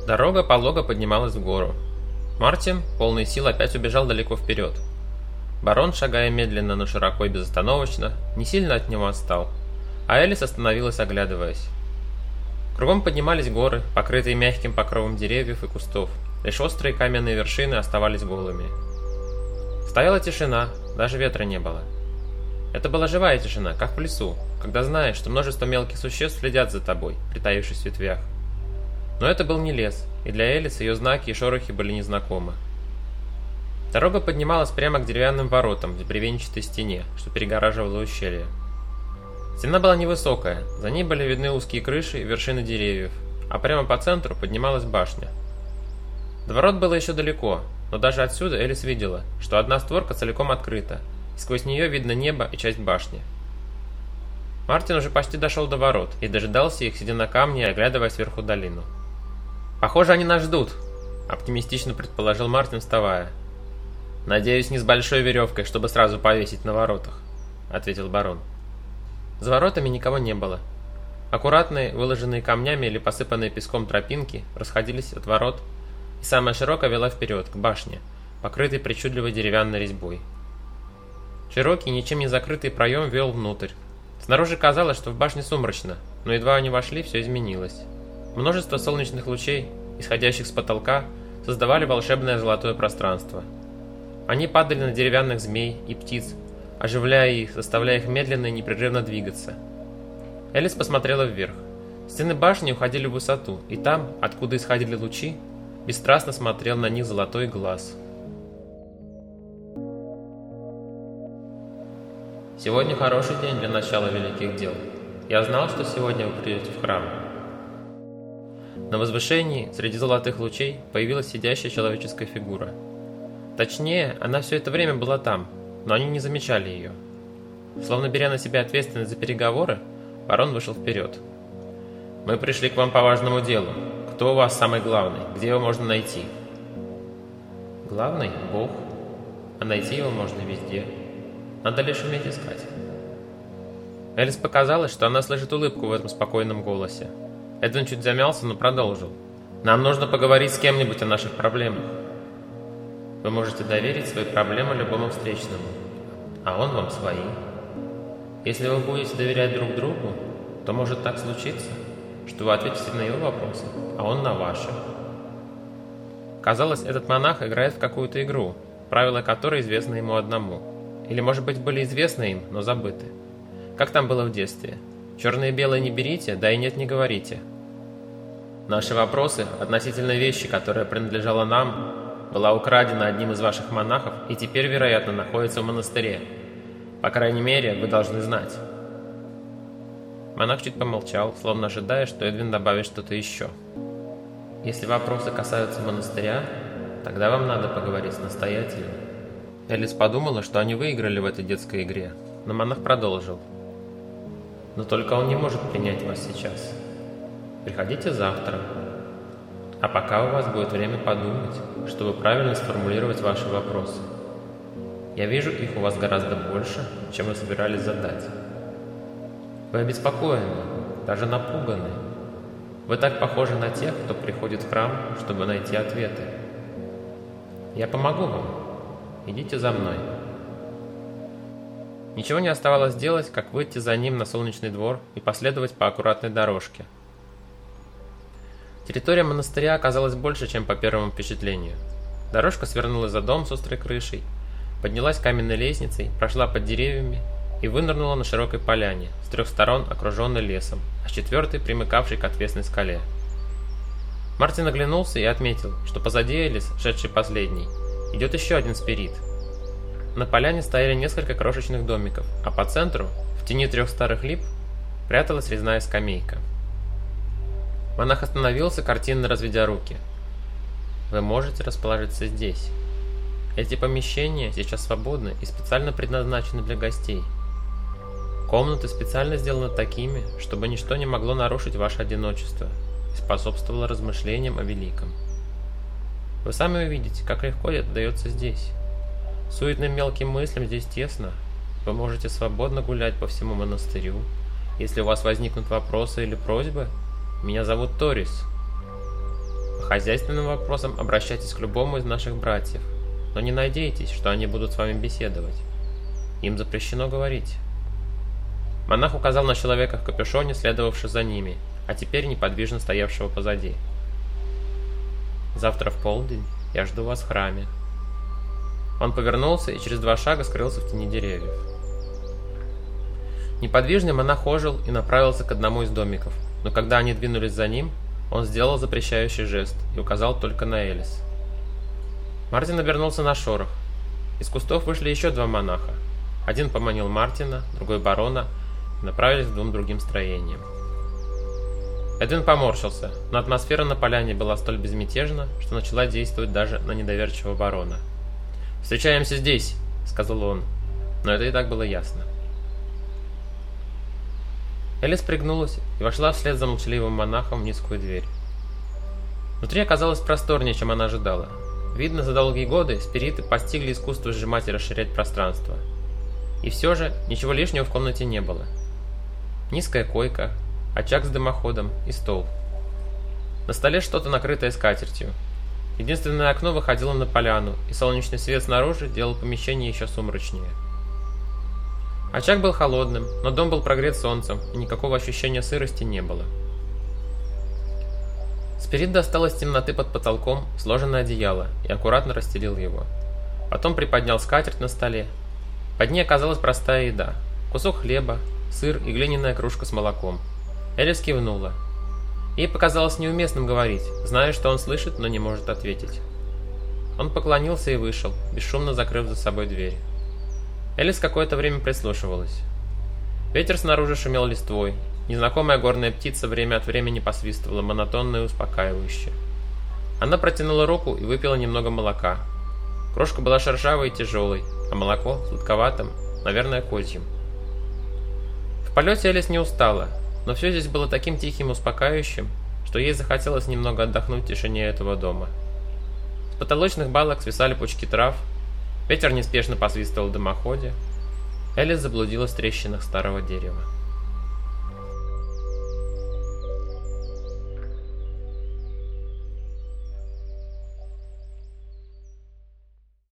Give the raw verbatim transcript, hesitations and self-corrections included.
Дорога полого поднималась в гору. Мартин, полный сил, опять убежал далеко вперед. Барон, шагая медленно, но широко и безостановочно, не сильно от него отстал, а Элис остановилась, оглядываясь. Кругом поднимались горы, покрытые мягким покровом деревьев и кустов, лишь острые каменные вершины оставались голыми. Стояла тишина, даже ветра не было. Это была живая тишина, как в лесу, когда знаешь, что множество мелких существ следят за тобой, притаившись в ветвях. Но это был не лес, и для Элис ее знаки и шорохи были незнакомы. Дорога поднималась прямо к деревянным воротам в бревенчатой стене, что перегораживало ущелье. Стена была невысокая, за ней были видны узкие крыши и вершины деревьев, а прямо по центру поднималась башня. До ворот было еще далеко, но даже отсюда Элис видела, что одна створка целиком открыта, и сквозь нее видно небо и часть башни. Мартин уже почти дошел до ворот и дожидался их, сидя на камне и оглядывая сверху долину. «Похоже, они нас ждут», — оптимистично предположил Мартин, вставая. «Надеюсь, не с большой веревкой, чтобы сразу повесить на воротах», — ответил барон. За воротами никого не было. Аккуратные, выложенные камнями или посыпанные песком тропинки расходились от ворот, и самая широкая вела вперед, к башне, покрытой причудливой деревянной резьбой. Широкий, ничем не закрытый проем вел внутрь. Снаружи казалось, что в башне сумрачно, но едва они вошли, все изменилось. Множество солнечных лучей, исходящих с потолка, создавали волшебное золотое пространство. Они падали на деревянных змей и птиц, оживляя их, заставляя их медленно и непрерывно двигаться. Элис посмотрела вверх. Стены башни уходили в высоту, и там, откуда исходили лучи, бесстрастно смотрел на них золотой глаз. «Сегодня хороший день для начала великих дел. Я знал, что сегодня вы придете в храм». На возвышении, среди золотых лучей, появилась сидящая человеческая фигура. Точнее, она все это время была там, но они не замечали ее. Словно беря на себя ответственность за переговоры, барон вышел вперед. «Мы пришли к вам по важному делу. Кто у вас самый главный? Где его можно найти?» «Главный – Бог. А найти его можно везде. Надо лишь уметь искать». Элис показалось, что она слышит улыбку в этом спокойном голосе. Эдвин чуть замялся, но продолжил. «Нам нужно поговорить с кем-нибудь о наших проблемах. Вы можете доверить свои проблемы любому встречному, а он вам свои. Если вы будете доверять друг другу, то может так случиться, что вы ответите на его вопросы, а он на ваши». Казалось, этот монах играет в какую-то игру, правила которой известны ему одному. Или, может быть, были известны им, но забыты. Как там было в детстве? Черное и белое не берите, да и нет не говорите. Наши вопросы относительно вещи, которая принадлежала нам, была украдена одним из ваших монахов и теперь, вероятно, находится в монастыре. По крайней мере, вы должны знать. Монах чуть помолчал, словно ожидая, что Эдвин добавит что-то еще. Если вопросы касаются монастыря, тогда вам надо поговорить с настоятелем. Элис подумала, что они выиграли в этой детской игре, но монах продолжил. Но только он не может принять вас сейчас. Приходите завтра. А пока у вас будет время подумать, чтобы правильно сформулировать ваши вопросы. Я вижу, их у вас гораздо больше, чем вы собирались задать. Вы обеспокоены, даже напуганы. Вы так похожи на тех, кто приходит в храм, чтобы найти ответы. Я помогу вам. Идите за мной. Ничего не оставалось делать, как выйти за ним на солнечный двор и последовать по аккуратной дорожке. Территория монастыря оказалась больше, чем по первому впечатлению. Дорожка свернула за дом с острой крышей, поднялась каменной лестницей, прошла под деревьями и вынырнула на широкой поляне, с трех сторон окруженной лесом, а с четвертой примыкавшей к отвесной скале. Мартин оглянулся и отметил, что позади Элис, шедший последний, идет еще один спирит. На поляне стояли несколько крошечных домиков, а по центру, в тени трех старых лип, пряталась резная скамейка. Монах остановился, картинно разведя руки. «Вы можете расположиться здесь. Эти помещения сейчас свободны и специально предназначены для гостей. Комнаты специально сделаны такими, чтобы ничто не могло нарушить ваше одиночество и способствовало размышлениям о великом. Вы сами увидите, как легко это дается здесь. Суетным мелким мыслям здесь тесно. Вы можете свободно гулять по всему монастырю. Если у вас возникнут вопросы или просьбы, меня зовут Торис. хозяйственным вопросам обращайтесь к любому из наших братьев, но не надейтесь, что они будут с вами беседовать. Им запрещено говорить». Монах указал на человека в капюшоне, следовавшего за ними, а теперь неподвижно стоявшего позади. «Завтра в полдень я жду вас в храме». Он повернулся и через два шага скрылся в тени деревьев. Неподвижный монах ожил и направился к одному из домиков, но когда они двинулись за ним, он сделал запрещающий жест и указал только на Элис. Мартин обернулся на шорох. Из кустов вышли еще два монаха. Один поманил Мартина, другой барона, и направились к двум другим строениям. Эдвин поморщился, но атмосфера на поляне была столь безмятежна, что начала действовать даже на недоверчивого барона. «Встречаемся здесь», — сказал он, но это и так было ясно. Элис пригнулась и вошла вслед за молчаливым монахом в низкую дверь. Внутри оказалось просторнее, чем она ожидала. Видно, за долгие годы спириты постигли искусство сжимать и расширять пространство. И все же ничего лишнего в комнате не было. Низкая койка, очаг с дымоходом и стол. На столе что-то накрытое скатертью. Единственное окно выходило на поляну, и солнечный свет снаружи делал помещение еще сумрачнее. Очаг был холодным, но дом был прогрет солнцем, и никакого ощущения сырости не было. Спирит достал из темноты под потолком сложенное одеяло и аккуратно расстелил его. Потом приподнял скатерть на столе. Под ней оказалась простая еда: кусок хлеба, сыр и глиняная кружка с молоком. Элис кивнула. Ей показалось неуместным говорить, зная, что он слышит, но не может ответить. Он поклонился и вышел, бесшумно закрыв за собой дверь. Элис какое-то время прислушивалась. Ветер снаружи шумел листвой. Незнакомая горная птица время от времени посвистывала монотонно и успокаивающе. Она протянула руку и выпила немного молока. Крошка была шершавой и тяжелой, а молоко сладковатым, наверное, козьим. В полете Элис не устала, но все здесь было таким тихим и успокаивающим, что ей захотелось немного отдохнуть в тишине этого дома. С потолочных балок свисали пучки трав, ветер неспешно посвистывал в дымоходе. Элис заблудилась в трещинах старого дерева.